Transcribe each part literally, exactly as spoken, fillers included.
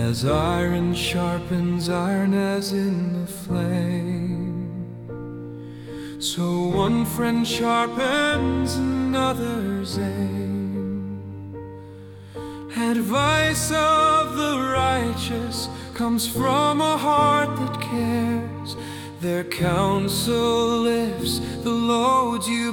As iron sharpens iron as in the flame, so one friend sharpens another's aim. Advice of the righteous comes from a heart that cares. Their counsel lifts the loads you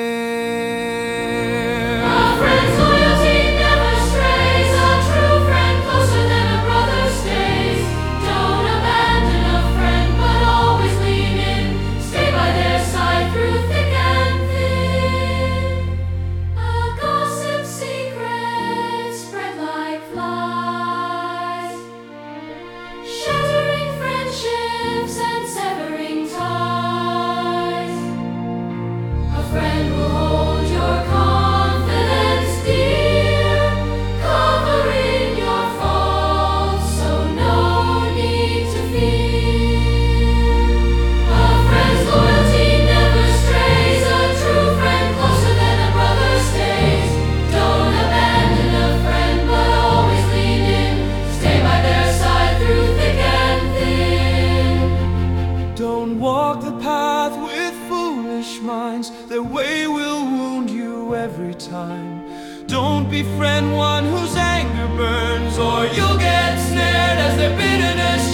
bear. A friend's loyalty never strays, a true friend closer than a brother stays. Don't abandon a friend, but always lean in. Stay by their side through thick and thin. A gossip's secrets spread like flies, shattering friendships and severing ties. A friend will hold your confidence dear, covering your faults, so no need to fear. A friend's loyalty never strays, a true friend closer than a brother stays. Don't abandon a friend, but always lean in. Stay by their side through thick and thin. Don't walk the path with foolish minds, their way will wound you every time. Don't befriend one whose anger burns, or you'll get snared as their bitterness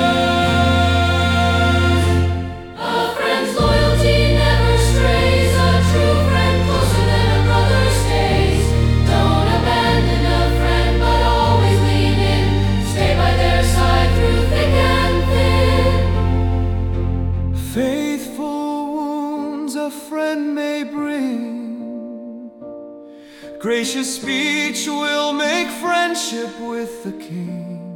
turns. A friend's loyalty never strays, a true friend closer than a brother stays. Don't abandon a friend, but always lean in. Stay by their side through thick and thin. Faithful wounds a friend may bring, gracious speech will make friendship with the King.